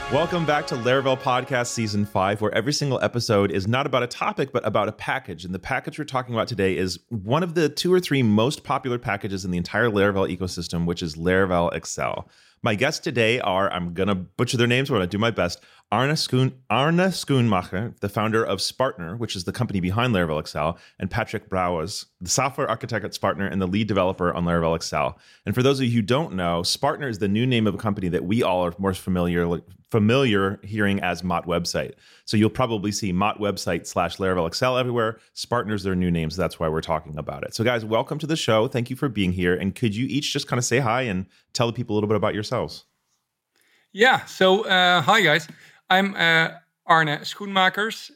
Welcome back to Laravel Podcast Season 5, where every single episode is not about a topic, but about a package. And the package we're talking about today is one of the 2 or 3 most popular packages in the entire Laravel ecosystem, which is Laravel Excel. My guests today are, I'm going to butcher their names, but I'm going to do my best, Arne Schoonmaker, the founder of Spartner, which is the company behind Laravel Excel, and Patrick Brouwers, the software architect at Spartner and the lead developer on Laravel Excel. And for those of you who don't know, Spartner is the new name of a company that we all are more familiar hearing as Mott Website. So you'll probably see Mott Website / Laravel Excel everywhere. Spartner's their new name, so that's why we're talking about it. So guys, welcome to the show. Thank you for being here. And could you each just kind of say hi and tell the people a little bit about yourselves? Yeah, so hi guys. I'm Arne Schoenmakers.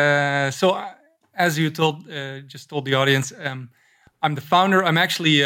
As you just told the audience, I'm the founder. I'm actually,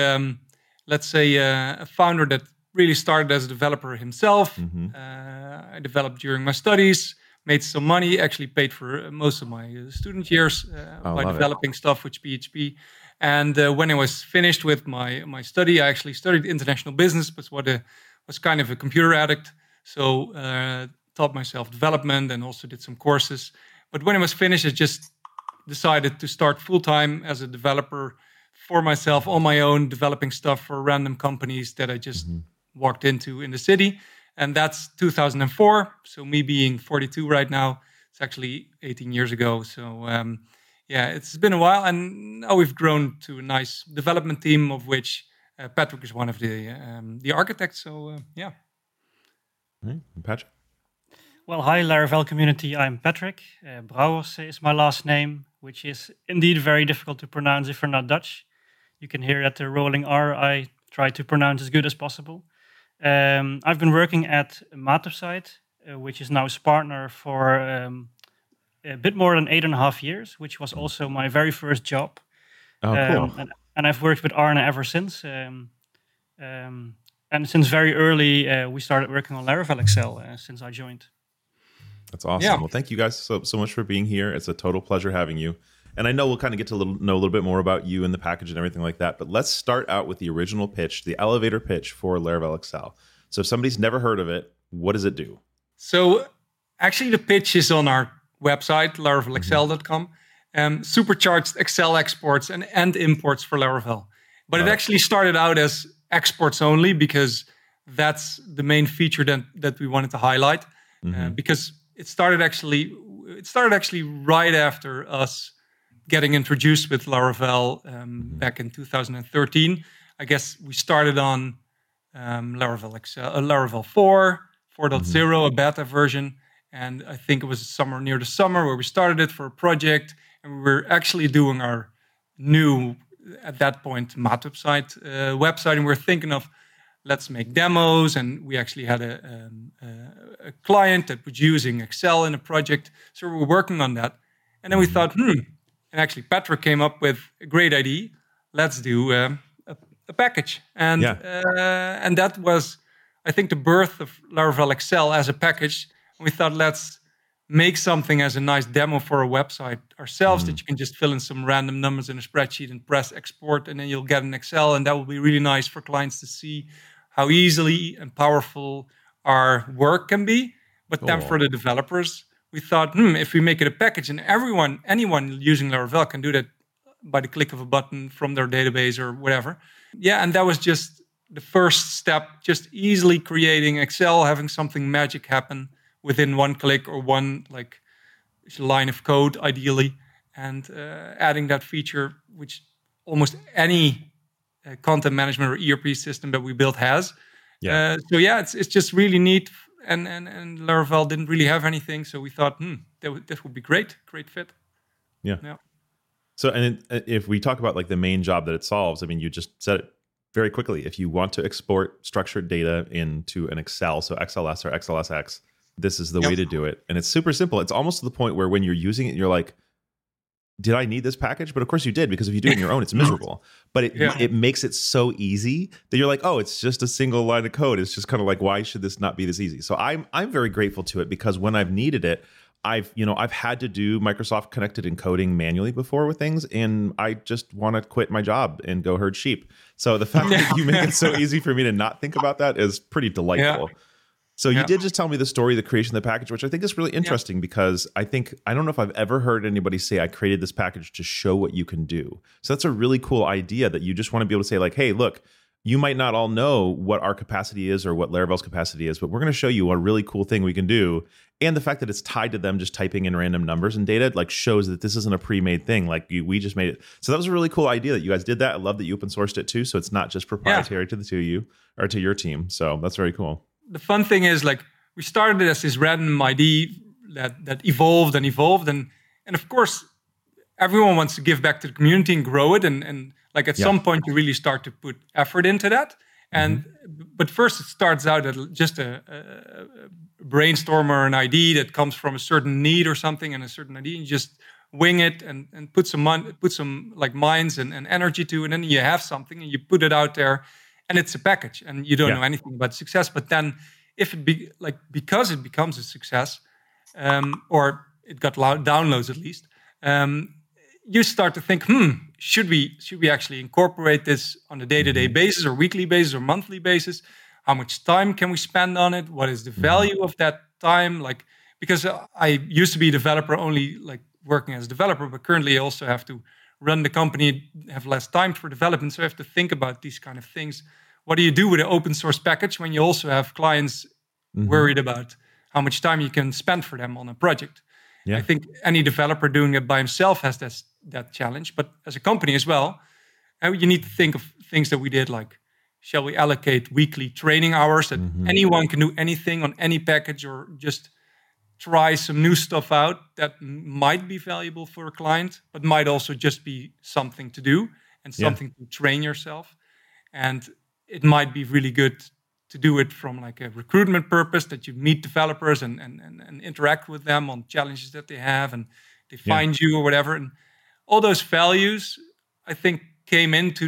a founder that really started as a developer himself. Mm-hmm. I developed during my studies, made some money, actually paid for most of my student years by developing stuff with PHP. And when I was finished with my study, I actually studied international business, but was kind of a computer addict. So taught myself development and also did some courses. But when I was finished, I just decided to start full-time as a developer for myself on my own, developing stuff for random companies that I just walked into in the city. And that's 2004. So me being 42 right now, it's actually 18 years ago. So it's been a while. And now we've grown to a nice development team, of which Patrick is one of the architects. So yeah. Patrick? Well, hi, Laravel community. I'm Patrick. Brouwers is my last name, which is indeed very difficult to pronounce if you're not Dutch. You can hear that the rolling R I try to pronounce as good as possible. I've been working at Mott Website, which is now Spartner, for a bit more than 8.5 years, which was also my very first job. Oh, cool. And I've worked with Arne ever since. And since very early, we started working on Laravel Excel since I joined. That's awesome. Yeah. Well, thank you guys so much for being here. It's a total pleasure having you. And I know we'll kind of get to know a little bit more about you and the package and everything like that. But let's start out with the original pitch, the elevator pitch for Laravel Excel. So if somebody's never heard of it, what does it do? So actually the pitch is on our website, laravelexcel.com. Supercharged Excel exports and imports for Laravel. But it actually started out as exports only because that's the main feature that we wanted to highlight. Because it started actually right after us getting introduced with Laravel back in 2013. I guess we started on Laravel Excel, Laravel 4.0, a beta version, and I think it was near the summer where we started it for a project, and we were actually doing our new, at that point, Mott website, and we were thinking of let's make demos, and we actually had a client that was using Excel in a project, so we were working on that, and then we thought, and actually Patrick came up with a great idea. Let's do a package, and that was, I think, the birth of Laravel Excel as a package. And we thought, let's make something as a nice demo for a website ourselves that you can just fill in some random numbers in a spreadsheet and press export, and then you'll get an Excel, and that will be really nice for clients to see how easily and powerful our work can be. But then for the developers, we thought, if we make it a package and anyone using Laravel can do that by the click of a button from their database or whatever. Yeah, and that was just the first step, just easily creating Excel, having something magic happen within one click or one line of code, ideally, and adding that feature, which almost any content management or ERP system that we built has. It's just really neat. And Laravel didn't really have anything, so we thought, this would be great fit. Yeah. So, and if we talk about the main job that it solves, I mean, you just said it very quickly. If you want to export structured data into an Excel, so XLS or XLSX, this is the way to do it. And it's super simple. It's almost to the point where when you're using it, you're like, did I need this package? But of course you did, because if you do it on your own, it's miserable. But it makes it so easy that you're like, oh, it's just a single line of code. It's just kind of like, why should this not be this easy? So I'm very grateful to it, because when I've needed it, I've had to do Microsoft Connected Encoding manually before with things, and I just want to quit my job and go herd sheep. So the fact that you make it so easy for me to not think about that is pretty delightful. So you did just tell me the story of the creation of the package, which I think is really interesting because I don't know if I've ever heard anybody say I created this package to show what you can do. So that's a really cool idea that you just want to be able to say like, hey, look, you might not all know what our capacity is or what Laravel's capacity is, but we're going to show you a really cool thing we can do. And the fact that it's tied to them just typing in random numbers and data like shows that this isn't a pre-made thing. Like we just made it. So that was a really cool idea that you guys did that. I love that you open sourced it too. So it's not just proprietary to the two of you or to your team. So that's very cool. The fun thing is like we started as this random idea that evolved and evolved. And of course, everyone wants to give back to the community and grow it. And like at some point, you really start to put effort into that. And but first, it starts out as just a brainstorm or an idea that comes from a certain need or something, and a certain idea. You just wing it and put some like minds and energy to it, and then you have something and you put it out there, and it's a package, and you don't know anything about success. But then, if it because it becomes a success, or it got downloads at least. You start to think, should we actually incorporate this on a day-to-day basis or weekly basis or monthly basis? How much time can we spend on it? What is the value of that time? Like, because I used to be a developer only like working as a developer, but currently I also have to run the company, have less time for development. So I have to think about these kind of things. What do you do with an open source package when you also have clients worried about how much time you can spend for them on a project? Yeah. I think any developer doing it by himself has that challenge, but as a company as well, you need to think of things that we did, like, shall we allocate weekly training hours that anyone can do anything on any package, or just try some new stuff out that might be valuable for a client, but might also just be something to do and something to train yourself. And it might be really good to do it from like a recruitment purpose, that you meet developers and interact with them on challenges that they have, and they find you or whatever. And all those values, I think, came into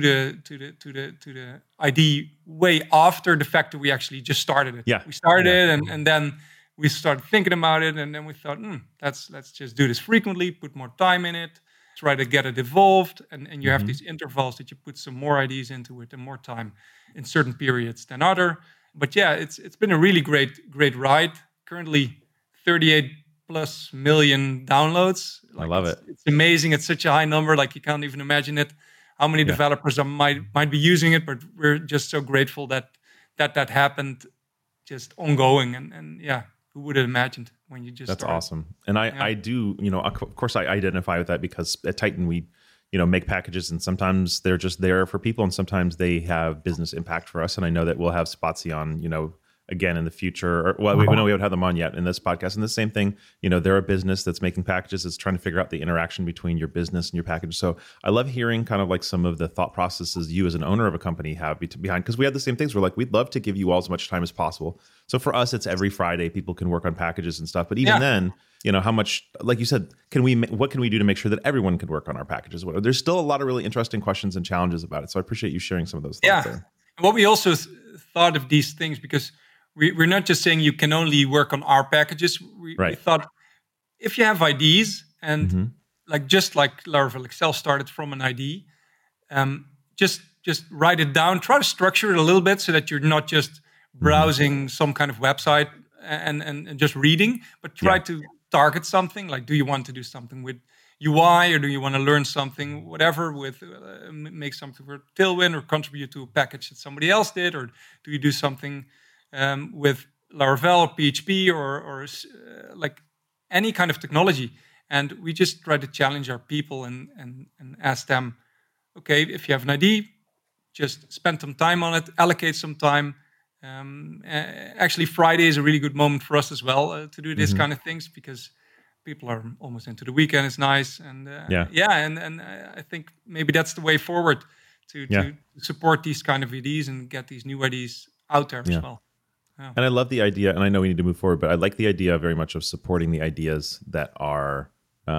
the idea way after the fact that we actually just started it. Yeah. We started it, and then we started thinking about it, and then we thought, let's just do this frequently, put more time in it, try to get it evolved, and you have these intervals that you put some more ideas into it and more time in certain periods than other. But yeah, it's been a really great ride. Currently 38 plus million downloads. Like, I love it. It's amazing. It's such a high number. Like, you can't even imagine it. How many developers might be using it, but we're just so grateful that happened, just ongoing. And who would have imagined when you just That's started? Awesome. And I do, of course I identify with that, because at Titan we make packages, and sometimes they're just there for people, and sometimes they have business impact for us. And I know that we'll have Spatie on, again in the future. We haven't had them on yet in this podcast. And the same thing, they're a business that's making packages. It's trying to figure out the interaction between your business and your package. So I love hearing kind of like some of the thought processes you as an owner of a company have behind, because we have the same things. We're like, we'd love to give you all as much time as possible. So for us, it's every Friday people can work on packages and stuff. But even then, how much, like you said, what can we do to make sure that everyone can work on our packages? There's still a lot of really interesting questions and challenges about it. So I appreciate you sharing some of those thoughts there. And what we also thought of these things, because we're not just saying you can only work on our packages. We thought, if you have ideas, and just like Laravel Excel started from an idea, just write it down. Try to structure it a little bit so that you're not just browsing some kind of website and just reading, but try to target something. Like, do you want to do something with UI, or do you want to learn something, whatever, with make something for Tailwind, or contribute to a package that somebody else did, or do you do something with Laravel or PHP or like any kind of technology? And we just try to challenge our people and ask them, okay, if you have an idea, just spend some time on it, allocate some time. Actually, Friday is a really good moment for us as well to do this kind of things, because people are almost into the weekend. It's nice, and and I think maybe that's the way forward to support these kind of ideas and get these new ideas out there as well. Yeah. And I love the idea, and I know we need to move forward, but I like the idea very much of supporting the ideas that are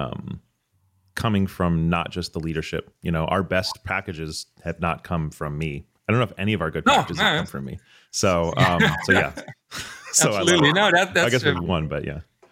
coming from not just the leadership. Our best packages have not come from me. I don't know if any of our good packages have come from me. So, so yeah. So absolutely. I guess maybe one, but yeah.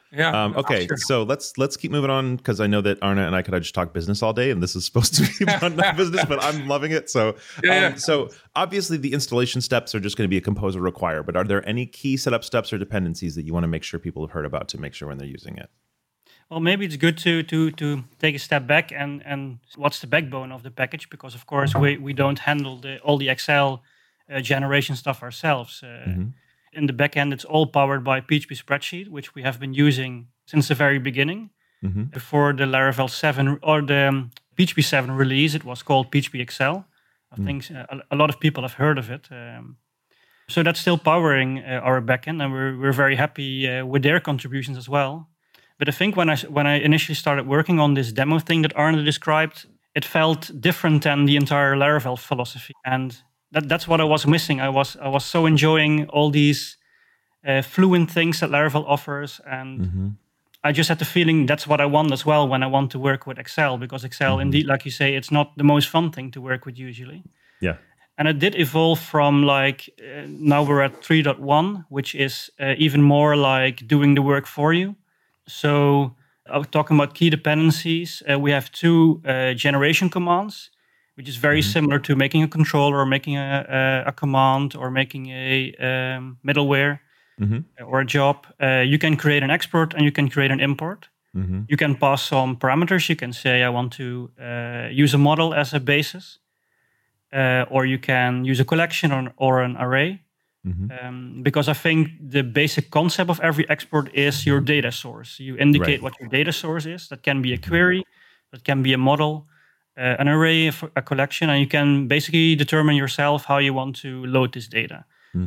Yeah. Okay, Sure. so let's keep moving on because I know that Arne and I could just talk business all day, and this is supposed to be about business, but I'm loving it. So, so obviously the installation steps are just going to be a composer require, but are there any key setup steps or dependencies that you want to make sure people have heard about to make sure when they're using it? Well, maybe it's good to take a step back and what's the backbone of the package, because of course we don't handle all the Excel generation stuff ourselves. In the backend, it's all powered by PHP Spreadsheet, which we have been using since the very beginning. Before the Laravel 7 or the PHP 7 release, it was called PHP Excel. I think a lot of people have heard of it. So that's still powering our backend, and we're very happy with their contributions as well. But I think when I initially started working on this demo thing that Arne described, it felt different than the entire Laravel philosophy, and that's what I was missing. I was so enjoying all these fluent things that Laravel offers, and I just had the feeling that's what I want as well when I want to work with Excel, because Excel, indeed, like you say, it's not the most fun thing to work with usually. Yeah. And it did evolve from now we're at 3.1, which is even more like doing the work for you. So I was talking about key dependencies. We have two generation commands, which is very similar to making a controller or making a command or making a middleware or a job. You can create an export and you can create an import. You can pass some parameters. You can say, I want to use a model as a basis. Or you can use a collection or an array. Because I think the basic concept of every export is your data source. You indicate what your data source is. That can be a query, that can be a model, an array, a collection, and you can basically determine yourself how you want to load this data.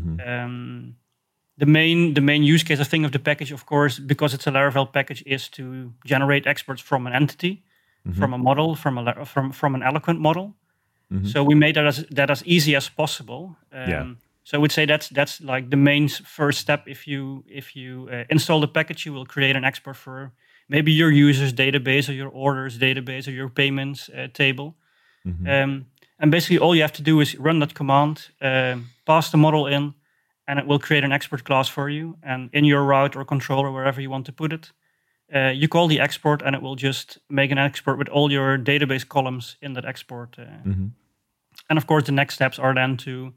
The main use case, I think, of the package, of course, because it's a Laravel package, is to generate exports from an entity, from a model, from an Eloquent model. So we made that as easy as possible. So I would say that's like the main first step. If you install the package, you will create an export for maybe your users database or your orders database or your payments table. And basically all you have to do is run that command, pass the model in, and it will create an export class for you. And in your route or controller, wherever you want to put it, you call the export and it will just make an export with all your database columns in that export. And of course, the next steps are then to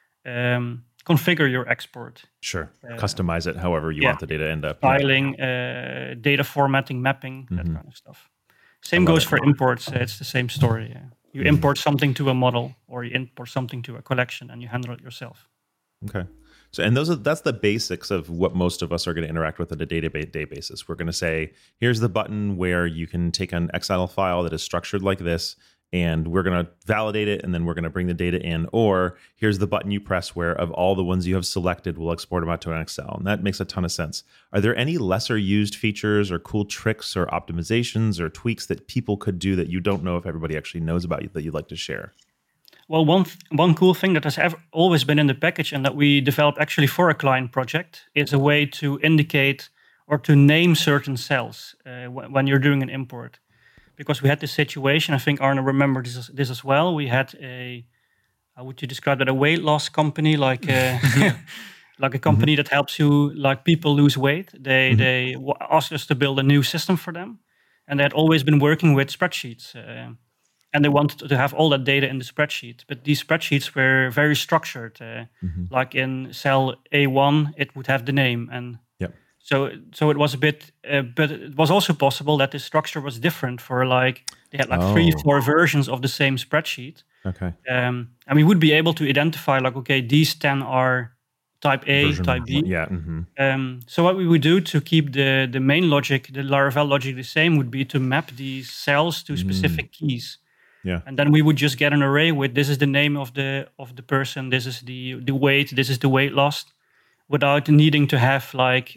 configure your export. Sure. Customize it however you want the data to end up. Filing, data formatting, mapping, that kind of stuff. Same goes for imports. It's the same story. You import something to a model or you import something to a collection and you handle it yourself. Okay. So, and that's the basics of what most of us are going to interact with on a day basis. We're going to say, here's the button where you can take an XML file that is structured like this, and we're going to validate it, and then we're going to bring the data in. Or here's the button you press where of all the ones you have selected, we'll export them out to an Excel. And that makes a ton of sense. Are there any lesser used features or cool tricks or optimizations or tweaks that people could do that you don't know if everybody actually knows about that you'd like to share? Well, one cool thing that has always been in the package and that we developed actually for a client project is a way to indicate or to name certain cells when you're doing an import. Because we had this situation, I think Arne remembered this as well. We had how would you describe that? A weight loss company, like like a company that helps you, like people lose weight. They asked us to build a new system for them, and they had always been working with spreadsheets. And they wanted to have all that data in the spreadsheet. But these spreadsheets were very structured. Like in cell A1, it would have the name. And so it was a bit, but it was also possible that the structure was different for they had 3-4 versions of the same spreadsheet. Okay. And we would be able to identify these 10 are type A, version type B. Yeah. So what we would do to keep the main logic, the Laravel logic the same, would be to map these cells to specific keys. Yeah. And then we would just get an array with this is the name of the person, this is the weight, this is the weight lost, without needing to have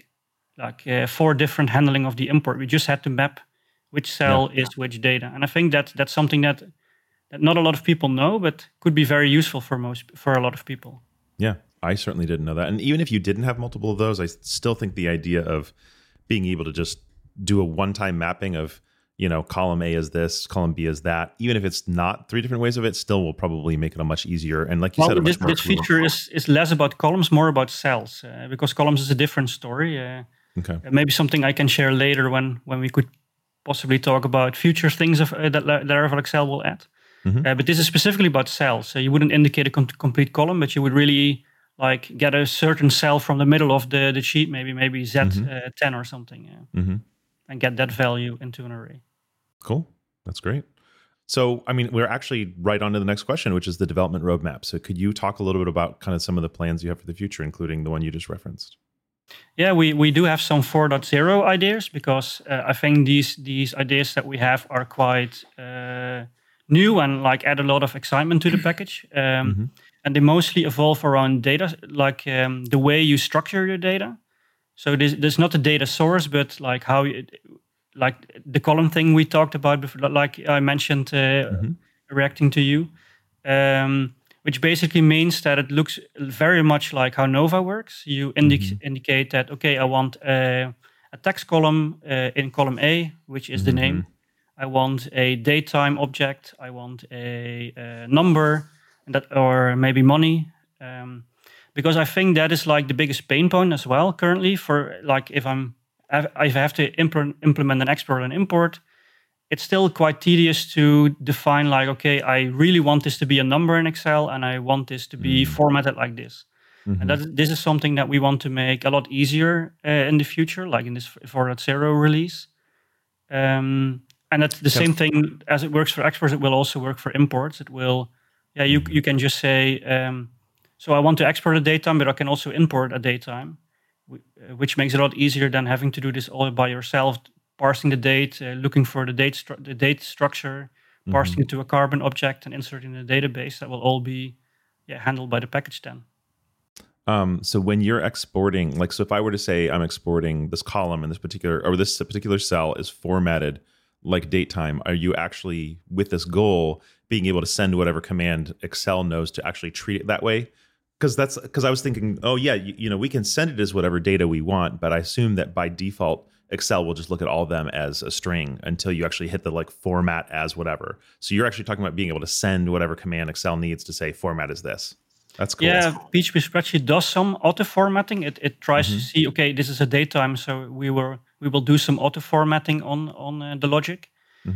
4 different handling of the import. We just had to map which cell is which data. And I think that's something that not a lot of people know, but could be very useful for a lot of people. Yeah, I certainly didn't know that. And even if you didn't have multiple of those, I still think the idea of being able to just do a one-time mapping of column A is this, column B is that. Even if it's not 3 different ways of it, still will probably make it a much easier. And like you said, this feature is less about columns, more about cells, because columns is a different story. Okay. Maybe something I can share later when we could possibly talk about future things of that Laravel Excel will add. But this is specifically about cells. So you wouldn't indicate a complete column, but you would really like get a certain cell from the middle of the sheet, maybe Z10 or something, and get that value into an array. Cool. That's great. So, I mean, we're actually right on to the next question, which is the development roadmap. So could you talk a little bit about kind of some of the plans you have for the future, including the one you just referenced? Yeah, we do have some 4.0 ideas because I think these ideas that we have are quite new and like add a lot of excitement to the package. And they mostly evolve around data, like the way you structure your data. So there's not a data source, but like how like the column thing we talked about before, like I mentioned, reacting to you, which basically means that it looks very much like how Nova works. You indicate that, okay, I want a text column in column A, which is the name. I want a datetime object. I want a number, and that, or maybe money. Because I think that is like the biggest pain point as well currently for like if I have to implement an export and import, it's still quite tedious to define like, okay, I really want this to be a number in Excel and I want this to be formatted like this. And this is something that we want to make a lot easier in the future, like in this 4.0 release. And that's the same thing as it works for exports, it will also work for imports. It will, you can just say, so I want to export a datetime, but I can also import a datetime, which makes it a lot easier than having to do this all by yourself, parsing the date, looking for the date structure, parsing it to a Carbon object and inserting in the database. That will all be handled by the package then. So when you're exporting, like, so if I were to say I'm exporting this column in this particular cell is formatted like datetime, are you actually, with this goal, being able to send whatever command Excel knows to actually treat it that way? Because I was thinking, oh yeah, we can send it as whatever data we want, but I assume that by default, Excel will just look at all of them as a string until you actually hit the like format as whatever. So you're actually talking about being able to send whatever command Excel needs to say format as this. That's cool. Yeah, PHP Spreadsheet does some auto formatting. It tries to see, okay, this is a datetime, so we will do some auto formatting on the logic.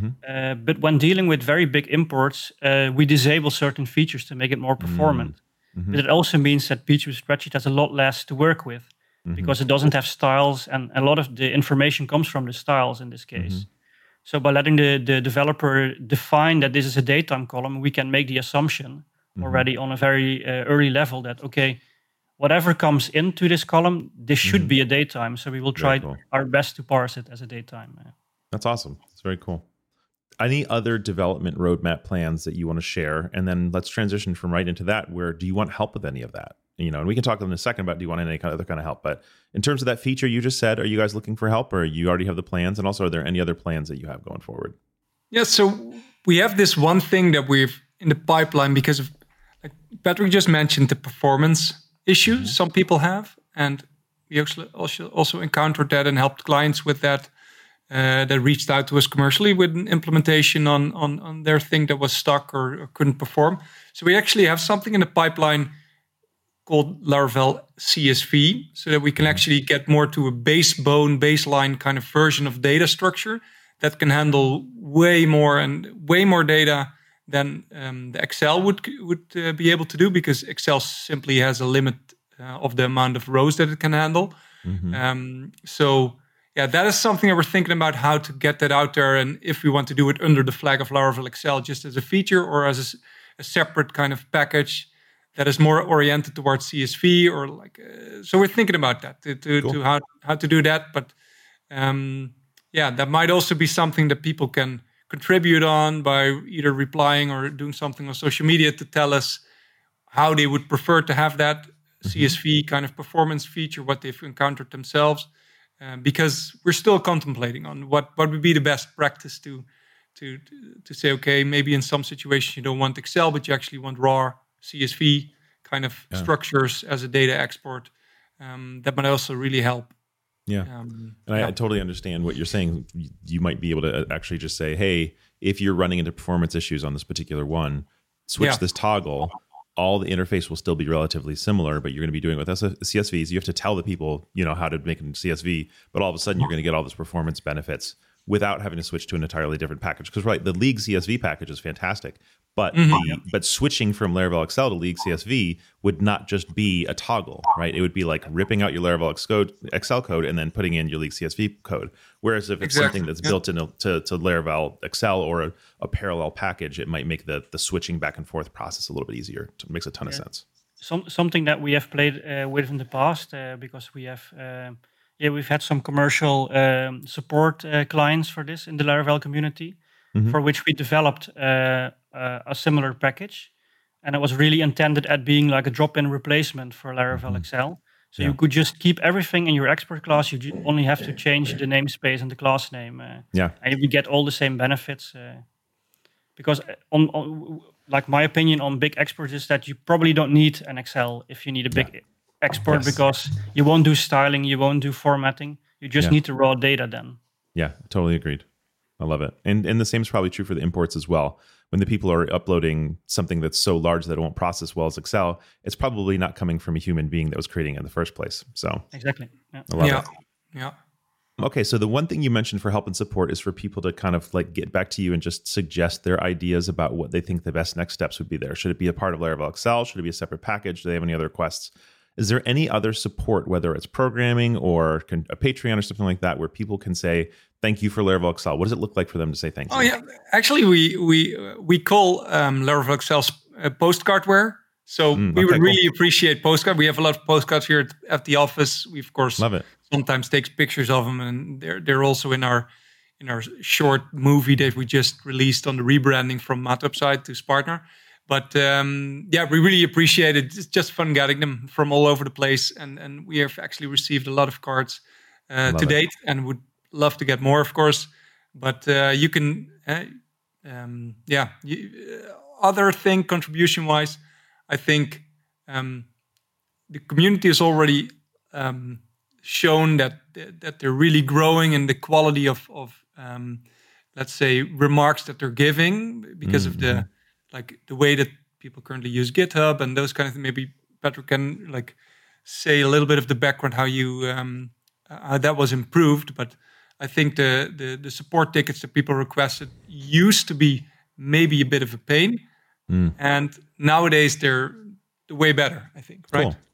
But when dealing with very big imports, we disable certain features to make it more performant. But it also means that PHP Spreadsheet has a lot less to work with because it doesn't have styles, and a lot of the information comes from the styles in this case. So by letting the developer define that this is a datetime column, we can make the assumption already on a very early level that, okay, whatever comes into this column, this should be a datetime. So we will try our best to parse it as a datetime. That's awesome. It's very cool. Any other development roadmap plans that you want to share? And then let's transition from right into that. Where do you want help with any of that? And we can talk in a second about do you want any other kind of help. But in terms of that feature you just said, are you guys looking for help, or you already have the plans? And also, are there any other plans that you have going forward? Yeah, so we have this one thing that we've in the pipeline because of, like Patrick just mentioned, the performance issues some people have, and we actually also encountered that and helped clients with that. That reached out to us commercially with an implementation on their thing that was stuck or couldn't perform. So we actually have something in the pipeline called Laravel CSV, so that we can actually get more to a baseline kind of version of data structure that can handle way more data than the Excel would be able to do, because Excel simply has a limit of the amount of rows that it can handle. So yeah, that is something that we're thinking about, how to get that out there, and if we want to do it under the flag of Laravel Excel just as a feature or as a separate kind of package that is more oriented towards CSV or like. So we're thinking about that to how to do that. But that might also be something that people can contribute on by either replying or doing something on social media to tell us how they would prefer to have that CSV kind of performance feature, what they've encountered themselves. Because we're still contemplating on what would be the best practice to say, okay, maybe in some situations you don't want Excel, but you actually want raw CSV kind of structures as a data export. That might also really help. Yeah, I totally understand what you're saying. You might be able to actually just say, hey, if you're running into performance issues on this particular one, switch this toggle, all the interface will still be relatively similar, but you're going to be doing it with CSVs. You have to tell the people, how to make a CSV, but all of a sudden you're going to get all those performance benefits without having to switch to an entirely different package. Because the League CSV package is fantastic, but but switching from Laravel Excel to League CSV would not just be a toggle, right? It would be like ripping out your Laravel Excel code and then putting in your League CSV code. Whereas if it's something that's built into to Laravel Excel or a parallel package, it might make the switching back and forth process a little bit easier. It makes a ton of sense. Something that we have played with in the past because we have we've had some commercial support clients for this in the Laravel community, for which we developed a similar package, and it was really intended at being like a drop-in replacement for Laravel Excel. So you could just keep everything in your export class. You only have to change the namespace and the class name, and you get all the same benefits. Because on like my opinion on big exports is that you probably don't need an Excel if you need a big export, because you won't do styling, you won't do formatting. You just need the raw data then. Yeah, totally agreed. I love it. And the same is probably true for the imports as well. When the people are uploading something that's so large that it won't process well as Excel, it's probably not coming from a human being that was creating it in the first place. So exactly. Yeah. I love it. Yeah. Okay, so the one thing you mentioned for help and support is for people to kind of like get back to you and just suggest their ideas about what they think the best next steps would be there. Should it be a part of Laravel Excel? Should it be a separate package? Do they have any other requests? Is there any other support, whether it's programming or a Patreon or something like that, where people can say, thank you for Laravel Excel? What does it look like for them to say thank you? Oh, yeah. Actually, we call Laravel Excel postcardware. So we would really appreciate postcard. We have a lot of postcards here at the office. We, of course, love it. Sometimes take pictures of them, and they're also in our short movie that we just released on the rebranding from MatWebsite to Spartner. But we really appreciate it. It's just fun getting them from all over the place, and we have actually received a lot of cards to date, and would love to get more, of course. But you can, other thing contribution-wise, I think the community has already shown that they're really growing in the quality of let's say remarks that they're giving because of the way that people currently use GitHub and those kind of things. Maybe Patrick can say a little bit of the background how that was improved. But I think the support tickets that people requested used to be maybe a bit of a pain, and nowadays they're way better, I think. Right? Cool.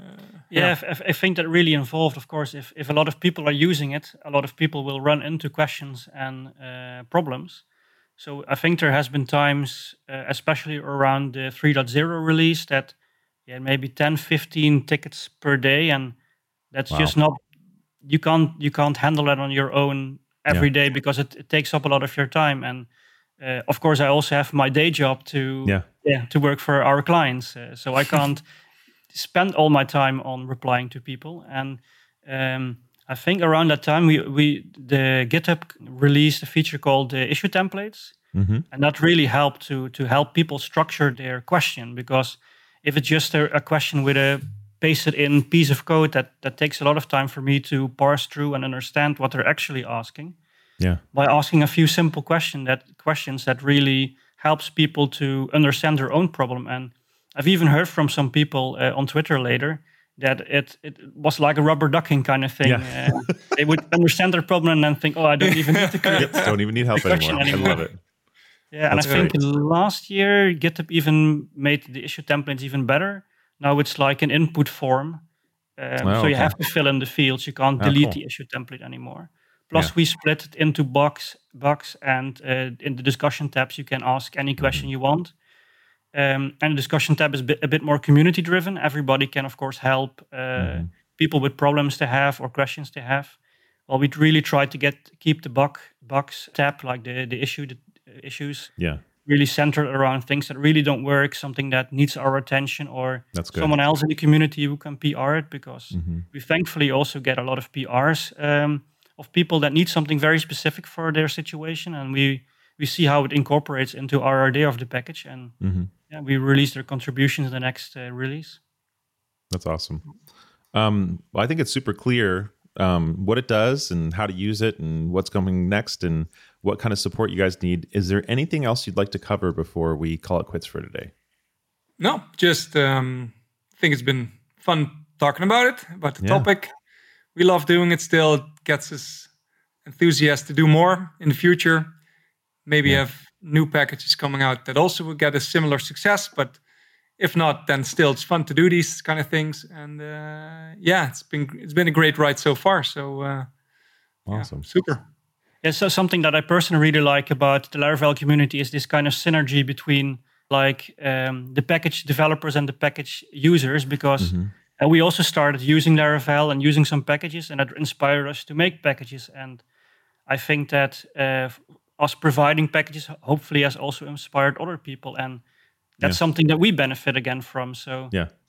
I think that really involved, of course, if a lot of people are using it, a lot of people will run into questions and problems. So I think there has been times, especially around the 3.0 release, that maybe 10, 15 tickets per day, and that's just not. You can't handle that on your own every day because it takes up a lot of your time. And of course, I also have my day job to work for our clients, so I can't spend all my time on replying to people. And I think around that time, the GitHub released a feature called issue templates, and that really helped to help people structure their question. Because if it's just a question with a pasted-in piece of code, that takes a lot of time for me to parse through and understand what they're actually asking. Yeah. By asking a few simple questions that really helps people to understand their own problem. And I've even heard from some people on Twitter later that it was like a rubber ducking kind of thing. Yeah. They would understand their problem and then think, I don't even need to create don't even need help anymore. I love it. Yeah, and I think last year GitHub even made the issue templates even better. Now it's like an input form. So you have to fill in the fields. You can't delete the issue template anymore. Plus, we split it into box, and in the discussion tabs, you can ask any question you want. And the discussion tab is a bit more community-driven. Everybody can, of course, help people with problems they have or questions they have. Well, we'd really try to keep the box tab, like the issues, really centered around things that really don't work, something that needs our attention, or someone else in the community who can PR it, because we thankfully also get a lot of PRs of people that need something very specific for their situation, and we see how it incorporates into our idea of the package, and we release their contributions in the next release. That's awesome. Well, I think it's super clear what it does and how to use it and what's coming next and what kind of support you guys need. Is there anything else you'd like to cover before we call it quits for today? No, just think it's been fun talking about the topic. We love doing it still. It gets us enthusiastic to do more in the future. Maybe have new packages coming out that also will get a similar success. But if not, then still it's fun to do these kind of things. And it's been a great ride so far. So awesome. Super. Yeah, so something that I personally really like about the Laravel community is this kind of synergy between the package developers and the package users, because we also started using Laravel and using some packages, and that inspired us to make packages. And I think that us providing packages hopefully has also inspired other people, and that's something that we benefit again from. So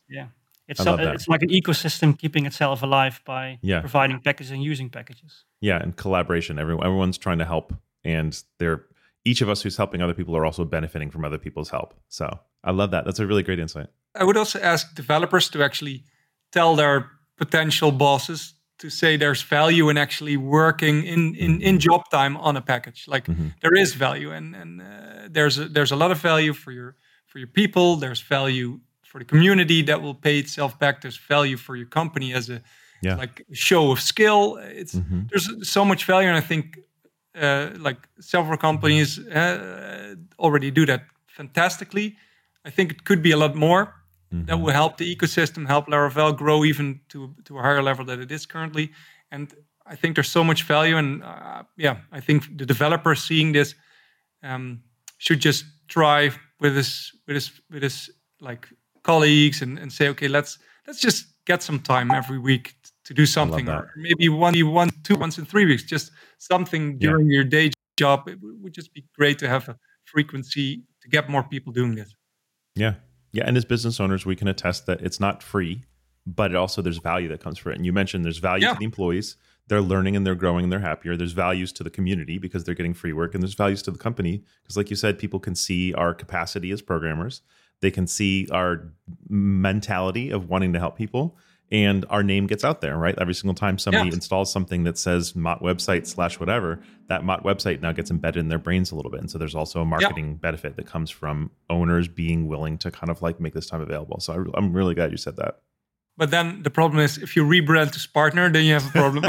it's like an ecosystem keeping itself alive by providing packages and using packages. Yeah, and collaboration. Everyone's trying to help, and each of us who's helping other people are also benefiting from other people's help. So I love that. That's a really great insight. I would also ask developers to actually tell their potential bosses to say there's value in actually working in job time on a package. Like there is value, and there's a lot of value for your people. There's value for the community that will pay itself back. There's value for your company as a show of skill. There's so much value, and I think several companies already do that fantastically. I think it could be a lot more. That will help the ecosystem, help Laravel grow even to a higher level than it is currently. And I think there's so much value. And I think the developers seeing this should just try with his colleagues and say, okay, let's just get some time every week to do something, or maybe once in 3 weeks, just something during your day job. It would just be great to have a frequency to get more people doing this. Yeah. Yeah, and as business owners, we can attest that it's not free, but there's value that comes from it. And you mentioned there's value to the employees. They're learning and they're growing and they're happier. There's values to the community because they're getting free work. And there's values to the company because, like you said, people can see our capacity as programmers. They can see our mentality of wanting to help people. And our name gets out there, right? Every single time somebody installs something that says Mott website / whatever, that Mott website now gets embedded in their brains a little bit. And so there's also a marketing benefit that comes from owners being willing to kind of make this time available. So I'm really glad you said that. But then the problem is if you rebrand to Spartner, then you have a problem.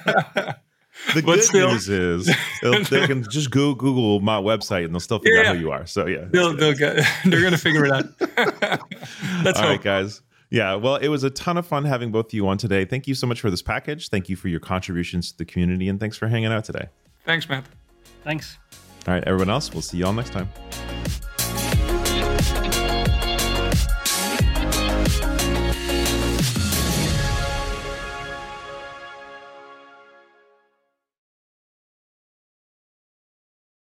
The good news is they can just Google Mott website and they'll still figure out who you are. So they're going to figure it out. That's all right, guys. Yeah, well, it was a ton of fun having both of you on today. Thank you so much for this package. Thank you for your contributions to the community, and thanks for hanging out today. Thanks, Matt. Thanks. All right, everyone else, we'll see you all next time.